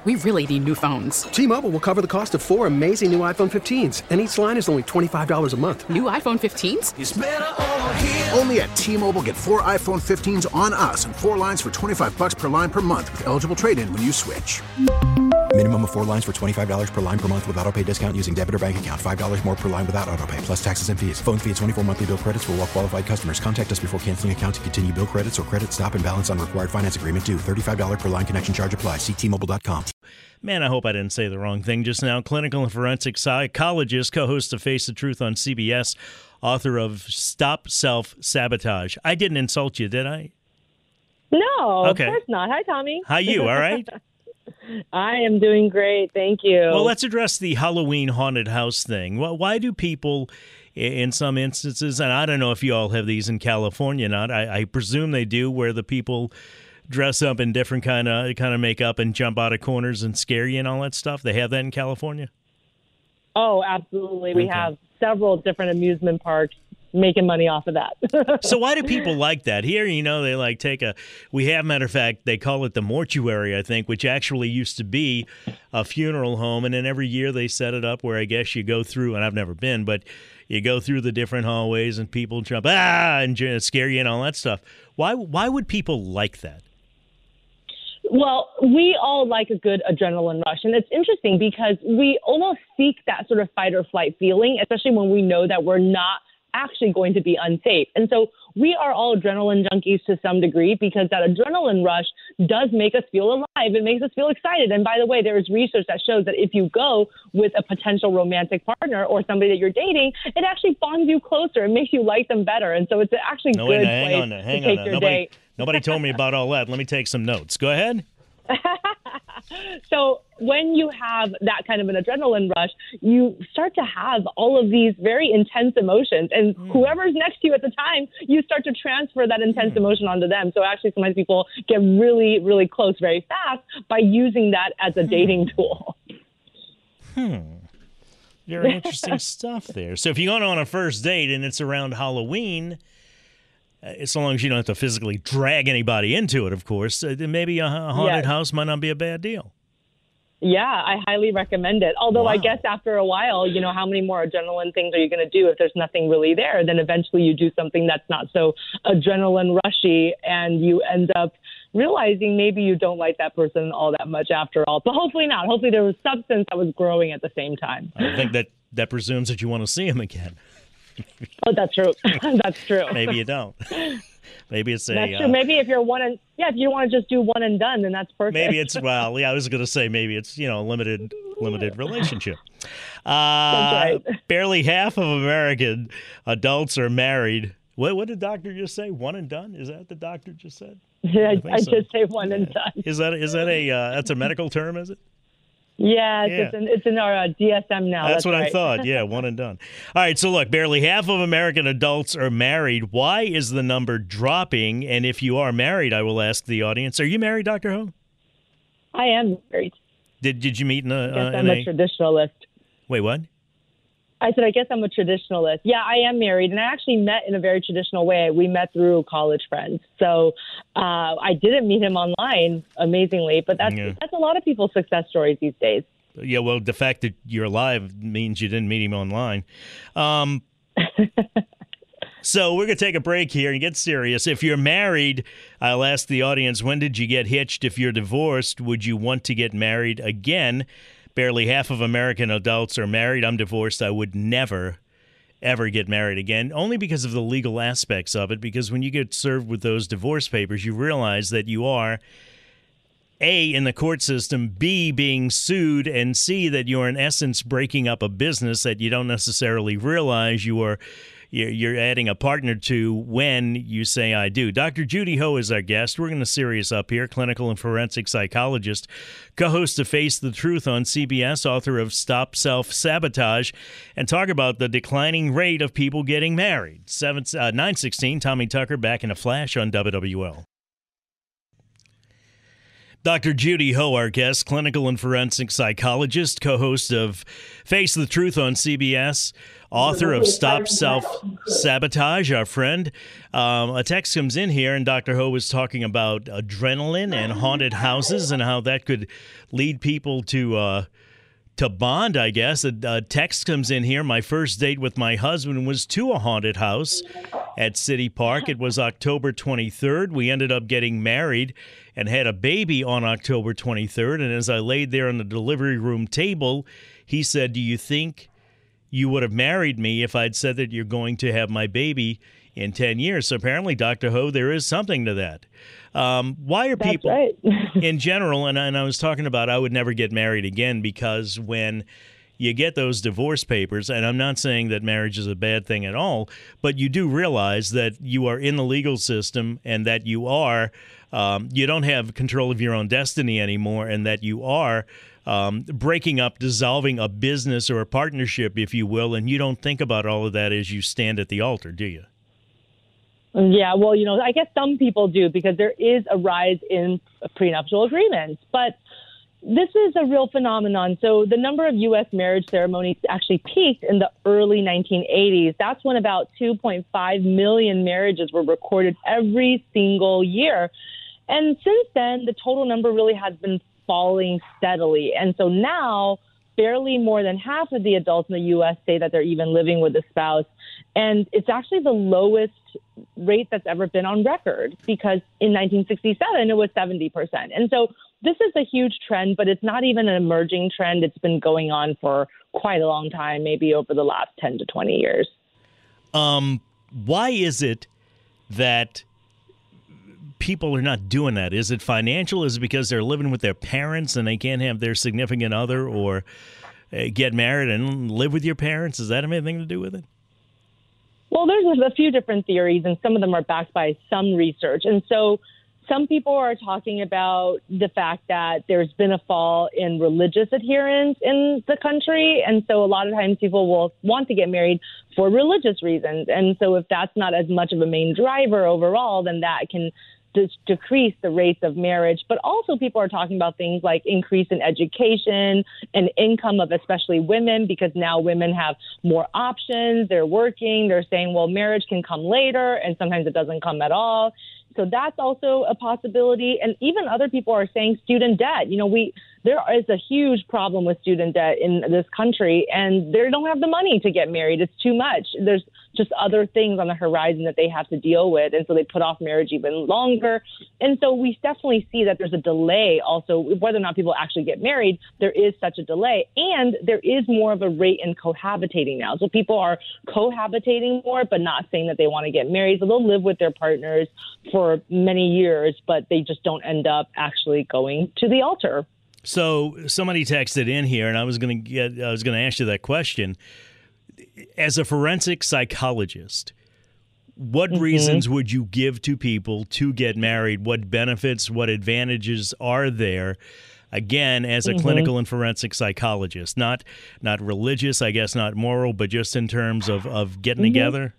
We really need new phones. T-Mobile will cover the cost of 4 amazing new iPhone 15s, and each line is only $25 a month. New iPhone 15s? It's better over here. Only at T-Mobile, get 4 iPhone 15s on us and 4 lines for $25 per line per month with eligible trade-in when you switch. Minimum of 4 lines for $25 per line per month with autopay discount using debit or bank account. $5 more per line without autopay, plus taxes and fees. Phone fee at 24 monthly bill credits for well-qualified customers. Contact us before canceling account to continue bill credits or credit stop and balance on required finance agreement due. $35 per line connection charge applies. See T-Mobile.com. Man, I hope I didn't say the wrong thing just now. Clinical and forensic psychologist, co-host of Face the Truth on CBS, author of Stop Self-Sabotage. I didn't insult you, did I? No, Okay. Of course not. Hi, Tommy. How you, all right? I am doing great. Thank you. Well, let's address the Halloween haunted house thing. Well, why do people, in some instances, and I don't know if you all have these in California or not, I presume they do, where the people dress up in different kind of makeup and jump out of corners and scare you and all that stuff? They have that in California? Oh, absolutely. We have several different amusement parks making money off of that. So why do people like that? Here, they like we have, matter of fact, they call it the mortuary, I think, which actually used to be a funeral home. And then every year they set it up where I guess you go through, and I've never been, but you go through the different hallways and people jump, and scare you and all that stuff. Why would people like that? Well, we all like a good adrenaline rush. And it's interesting because we almost seek that sort of fight or flight feeling, especially when we know that we're not actually going to be unsafe. And so we are all adrenaline junkies to some degree because that adrenaline rush does make us feel alive. It makes us feel excited. And by the way, there is research that shows that if you go with a potential romantic partner or somebody that you're dating, it actually bonds you closer. It makes you like them better. And so it's actually a good way to take your date. Nobody told me about all that. Let me take some notes. Go ahead. So when you have that kind of an adrenaline rush, you start to have all of these very intense emotions. And whoever's next to you at the time, you start to transfer that intense emotion onto them. So actually, sometimes people get really, really close very fast by using that as a dating tool. Very interesting stuff there. So if you're going on a first date and it's around Halloween, so long as you don't have to physically drag anybody into it, of course, then maybe a haunted house might not be a bad deal. Yeah, I highly recommend it. Although I guess after a while, how many more adrenaline things are you going to do if there's nothing really there? Then eventually you do something that's not so adrenaline rushy and you end up realizing maybe you don't like that person all that much after all. But hopefully not. Hopefully there was substance that was growing at the same time. I think that presumes that you want to see him again. Oh, that's true. That's true. Maybe you don't. Maybe it's that's true. Maybe if you're if you want to just do one and done, then that's perfect. Maybe it's I was going to say maybe it's a limited relationship. That's right. Barely half of American adults are married. What did the doctor just say? One and done? Is that what the doctor just said? Yeah, I did say one and done. Is that that's a medical term? Is it? Yeah, it's in our DSM now. That's what right. I thought. Yeah, one and done. All right, so look, barely half of American adults are married. Why is the number dropping? And if you are married, I will ask the audience, are you married, Dr. Ho? I am married. Did you meet in a... Yes, I'm a traditionalist. Wait, what? I said, I guess I'm a traditionalist. Yeah, I am married, and I actually met in a very traditional way. We met through college friends. So I didn't meet him online, amazingly, but that's a lot of people's success stories these days. Yeah, well, the fact that you're alive means you didn't meet him online. So we're going to take a break here and get serious. If you're married, I'll ask the audience, when did you get hitched? If you're divorced, would you want to get married again? Barely half of American adults are married. I'm divorced. I would never, ever get married again, only because of the legal aspects of it, because when you get served with those divorce papers, you realize that you are, A, in the court system, B, being sued, and C, that you're in essence breaking up a business that you don't necessarily realize you're adding a partner to when you say I do. Dr. Judy Ho is our guest. We're going to serious up here, clinical and forensic psychologist, co-host of Face the Truth on CBS, author of Stop Self-Sabotage, and talk about the declining rate of people getting married. 9:16, Tommy Tucker back in a flash on WWL. Dr. Judy Ho, our guest, clinical and forensic psychologist, co-host of Face the Truth on CBS, author of Stop Self-Sabotage, our friend. A text comes in here, and Dr. Ho was talking about adrenaline and haunted houses and how that could lead people to bond, I guess. A text comes in here. My first date with my husband was to a haunted house at City Park. It was October 23rd. We ended up getting married and had a baby on October 23rd. And as I laid there on the delivery room table, he said, "Do you think you would have married me if I'd said that you're going to have my baby in 10 years?" So apparently, Dr. Ho, there is something to that. Why are people, right. in general, and I was talking about I would never get married again, because when you get those divorce papers, and I'm not saying that marriage is a bad thing at all, but you do realize that you are in the legal system and that you are, you don't have control of your own destiny anymore, and that you are breaking up, dissolving a business or a partnership, if you will, and you don't think about all of that as you stand at the altar, do you? Yeah, well, I guess some people do, because there is a rise in prenuptial agreements. But this is a real phenomenon. So the number of U.S. marriage ceremonies actually peaked in the early 1980s. That's when about 2.5 million marriages were recorded every single year. And since then, the total number really has been falling steadily. And so now, barely more than half of the adults in the U.S. say that they're even living with a spouse. And it's actually the lowest rate that's ever been on record, because in 1967, it was 70%. And so this is a huge trend, but it's not even an emerging trend. It's been going on for quite a long time, maybe over the last 10 to 20 years. Why is it that people are not doing that? Is it financial? Is it because they're living with their parents and they can't have their significant other or get married and live with your parents? Does that have anything to do with it? Well, there's a few different theories, and some of them are backed by some research. And so some people are talking about the fact that there's been a fall in religious adherence in the country. And so a lot of times people will want to get married for religious reasons. And so if that's not as much of a main driver overall, then that can decrease the rates of marriage. But also people are talking about things like increase in education and income of especially women, because now women have more options. They're working. They're saying, well, marriage can come later, and sometimes it doesn't come at all. So that's also a possibility. And even other people are saying student debt. There is a huge problem with student debt in this country, and they don't have the money to get married. It's too much. There's just other things on the horizon that they have to deal with. And so they put off marriage even longer. And so we definitely see that there's a delay also, whether or not people actually get married, there is such a delay. And there is more of a rate in cohabitating now. So people are cohabitating more, but not saying that they want to get married. So they'll live with their partners for many years, but they just don't end up actually going to the altar. So somebody texted in here, and I was going to ask you that question. As a forensic psychologist, what reasons would you give to people to get married? What benefits, what advantages are there? Again, as a clinical and forensic psychologist, not religious, I guess, not moral, but just in terms of getting together.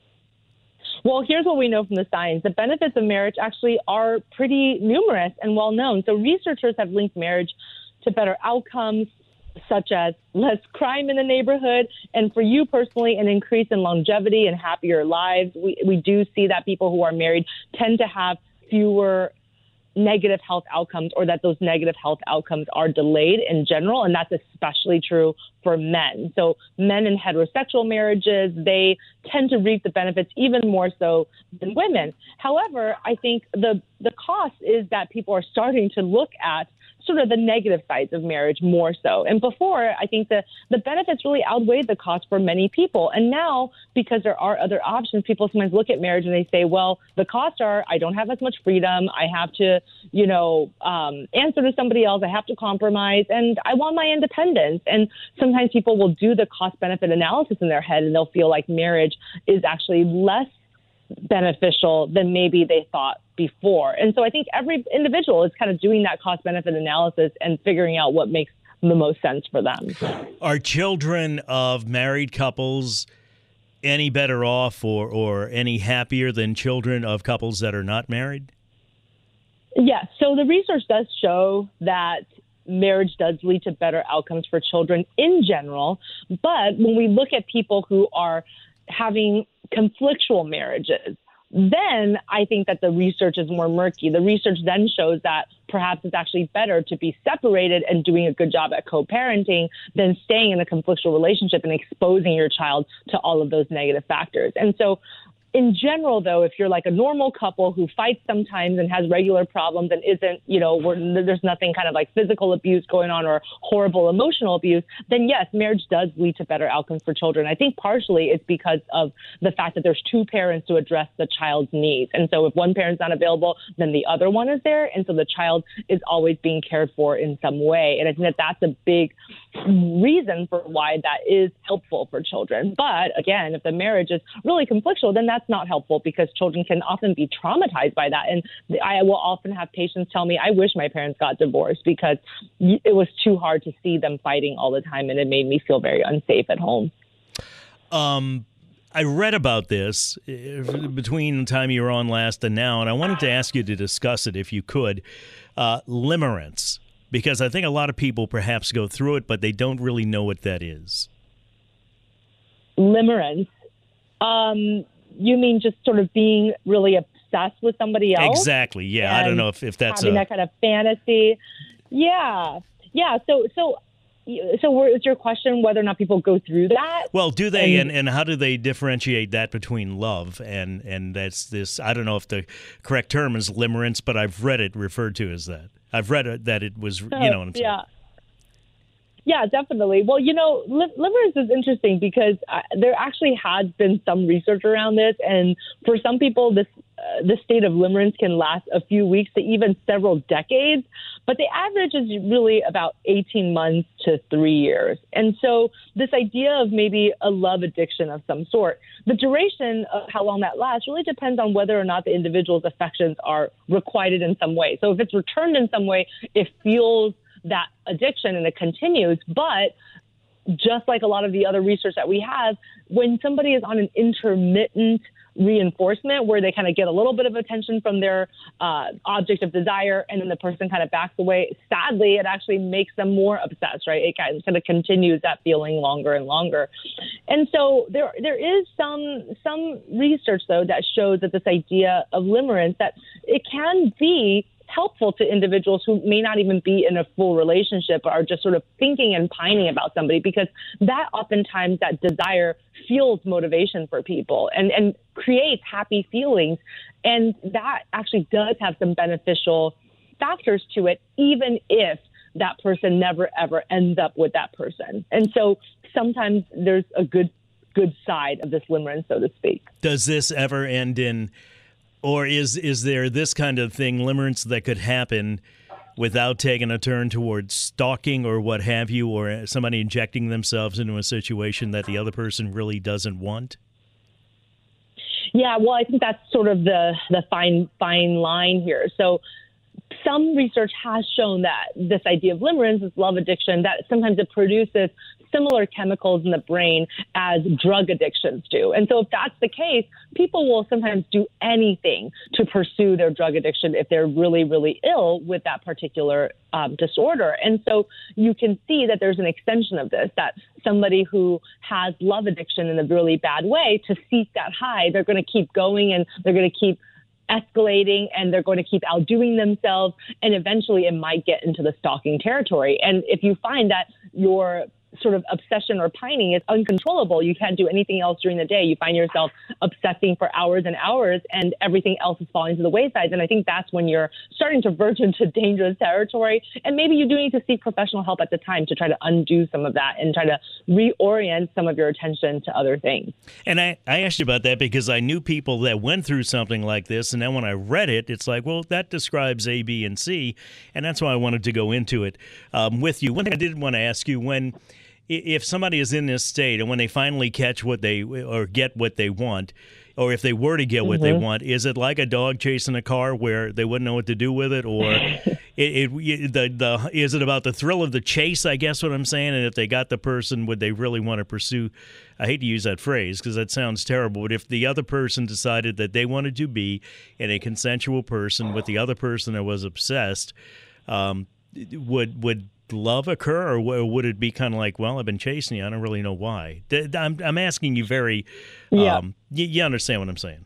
Well, here's what we know from the science. The benefits of marriage actually are pretty numerous and well known. So researchers have linked marriage to better outcomes, such as less crime in the neighborhood, and for you personally, an increase in longevity and happier lives. We do see that people who are married tend to have fewer negative health outcomes, or that those negative health outcomes are delayed in general, and that's especially true for men. So men in heterosexual marriages, they tend to reap the benefits even more so than women. However, I think the cost is that people are starting to look at sort of the negative sides of marriage more so. And before, I think the benefits really outweighed the cost for many people. And now, because there are other options, people sometimes look at marriage and they say, well, the costs are, I don't have as much freedom. I have to, answer to somebody else. I have to compromise, and I want my independence. And sometimes people will do the cost-benefit analysis in their head, and they'll feel like marriage is actually less beneficial than maybe they thought before. And so I think every individual is kind of doing that cost-benefit analysis and figuring out what makes the most sense for them. Are children of married couples any better off or any happier than children of couples that are not married? Yeah, so the research does show that marriage does lead to better outcomes for children in general. But when we look at people who are having conflictual marriages, then I think that the research is more murky. The research then shows that perhaps it's actually better to be separated and doing a good job at co-parenting than staying in a conflictual relationship and exposing your child to all of those negative factors. And so in general, though, if you're like a normal couple who fights sometimes and has regular problems and isn't, there's nothing kind of like physical abuse going on or horrible emotional abuse, then yes, marriage does lead to better outcomes for children. I think partially it's because of the fact that there's two parents to address the child's needs. And so if one parent's not available, then the other one is there. And so the child is always being cared for in some way. And I think that that's a big reason for why that is helpful for children. But again, if the marriage is really conflictual, then that's not helpful because children can often be traumatized by that. And I will often have patients tell me, I wish my parents got divorced because it was too hard to see them fighting all the time and it made me feel very unsafe at home. I read about this between the time you were on last and now, and I wanted to ask you to discuss it if you could. Limerence, because I think a lot of people perhaps go through it, but they don't really know what that is. Limerence. You mean just sort of being really obsessed with somebody else? Exactly. Yeah. I don't know if that's having that kind of fantasy. Yeah. Yeah. So is your question whether or not people go through that? Well, do they, and how do they differentiate that between love and that's this? I don't know if the correct term is limerence, but I've read it referred to as that. I've read that it was, you know what I'm saying? Yeah. Yeah, definitely. Well, limerence is interesting because there actually has been some research around this. And for some people, this state of limerence can last a few weeks to even several decades. But the average is really about 18 months to 3 years. And so this idea of maybe a love addiction of some sort, the duration of how long that lasts really depends on whether or not the individual's affections are requited in some way. So if it's returned in some way, it fuels that addiction and it continues. But just like a lot of the other research that we have, when somebody is on an intermittent reinforcement where they kind of get a little bit of attention from their object of desire and then the person kind of backs away, sadly, it actually makes them more obsessed, right? It kind of continues that feeling longer and longer. And so there is some research, though, that shows that this idea of limerence, that it can be helpful to individuals who may not even be in a full relationship or are just sort of thinking and pining about somebody, because that oftentimes that desire fuels motivation for people and creates happy feelings. And that actually does have some beneficial factors to it, even if that person never, ever ends up with that person. And so sometimes there's a good side of this limerence, so to speak. Does this ever end in... Or is there this kind of thing, limerence, that could happen without taking a turn towards stalking or what have you, or somebody injecting themselves into a situation that the other person really doesn't want? Yeah, well, I think that's sort of the fine line here. So some research has shown that this idea of limerence, this love addiction, that sometimes it produces similar chemicals in the brain as drug addictions do. And so if that's the case, people will sometimes do anything to pursue their drug addiction if they're really, really ill with that particular disorder. And so you can see that there's an extension of this, that somebody who has love addiction in a really bad way, to seek that high, they're going to keep going and they're going to keep escalating and they're going to keep outdoing themselves. And eventually it might get into the stalking territory. And if you find that your sort of obsession or pining is uncontrollable, you can't do anything else during the day, you find yourself obsessing for hours and hours and everything else is falling to the wayside. And I think that's when you're starting to verge into dangerous territory. And maybe you do need to seek professional help at the time to try to undo some of that and try to reorient some of your attention to other things. And I asked you about that because I knew people that went through something like this. And then when I read it, it's like, well, that describes A, B, and C. And that's why I wanted to go into it with you. One thing I did want to ask you, if somebody is in this state and when they finally catch what they or get what they want, or if they were to get what they want, is it like a dog chasing a car where they wouldn't know what to do with it? Or is it about the thrill of the chase, I guess what I'm saying? And if they got the person, would they really want to pursue? I hate to use that phrase because that sounds terrible, but if the other person decided that they wanted to be in a consensual person with the other person that was obsessed, would love occur, or would it be kind of like, well, I've been chasing you, I don't really know why? I'm asking you very, you understand what I'm saying?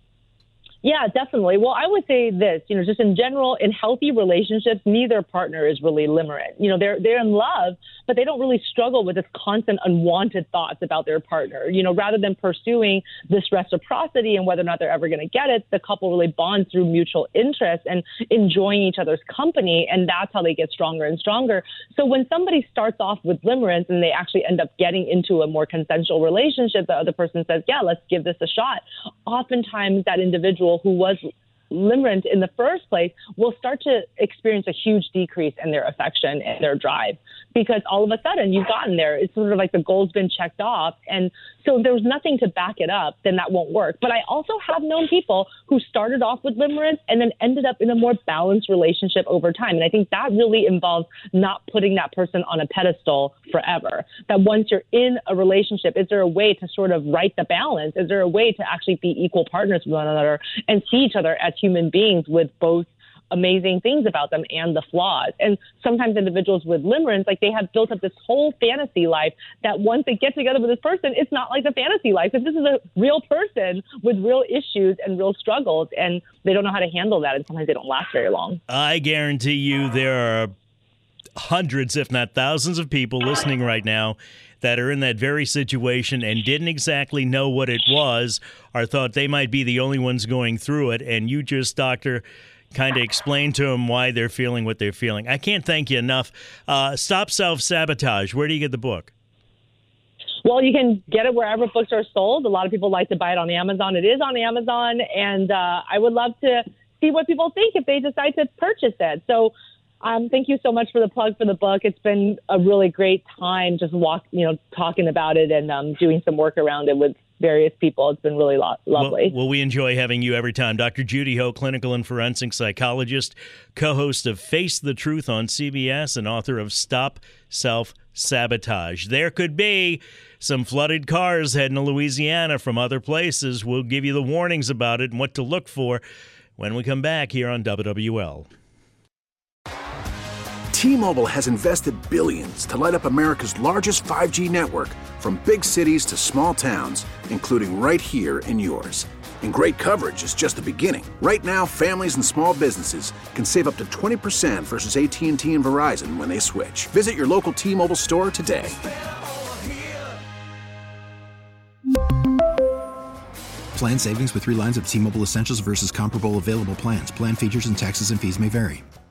Yeah, definitely. Well, I would say this, just in general, in healthy relationships, neither partner is really limerent. They're in love, but they don't really struggle with this constant unwanted thoughts about their partner. Rather than pursuing this reciprocity and whether or not they're ever going to get it, the couple really bonds through mutual interest and enjoying each other's company. And that's how they get stronger and stronger. So when somebody starts off with limerence and they actually end up getting into a more consensual relationship, the other person says, yeah, let's give this a shot. Oftentimes that individual who was limerent in the first place will start to experience a huge decrease in their affection and their drive, because all of a sudden you've gotten there. It's sort of like the goal's been checked off. And so if there's nothing to back it up, then that won't work. But I also have known people who started off with limerence and then ended up in a more balanced relationship over time. And I think that really involves not putting that person on a pedestal forever. That once you're in a relationship, is there a way to sort of right the balance? Is there a way to actually be equal partners with one another and see each other as human beings with both amazing things about them and the flaws? And sometimes individuals with limerence, like, they have built up this whole fantasy life that once they get together with this person, it's not like the fantasy life. Because this is a real person with real issues and real struggles, and they don't know how to handle that, and sometimes they don't last very long. I guarantee you there are hundreds, if not thousands, of people listening right now that are in that very situation and didn't exactly know what it was, or thought they might be the only ones going through it, and you just, Doctor, kind of explain to them why they're feeling what they're feeling. I can't thank you enough. Stop Self-Sabotage. Where do you get the book? Well, you can get it wherever books are sold. A lot of people like to buy it on Amazon. It is on Amazon, and I would love to see what people think if they decide to purchase it. So thank you so much for the plug for the book. It's been a really great time just talking about it and doing some work around it with various people. It's been really lovely. Well, we enjoy having you every time. Dr. Judy Ho, clinical and forensic psychologist, co-host of Face the Truth on CBS, and author of Stop Self-Sabotage. There could be some flooded cars heading to Louisiana from other places. We'll give you the warnings about it and what to look for when we come back here on WWL. T-Mobile has invested billions to light up America's largest 5G network, from big cities to small towns, including right here in yours. And great coverage is just the beginning. Right now, families and small businesses can save up to 20% versus AT&T and Verizon when they switch. Visit your local T-Mobile store today. Plan savings with 3 lines of T-Mobile Essentials versus comparable available plans. Plan features and taxes and fees may vary.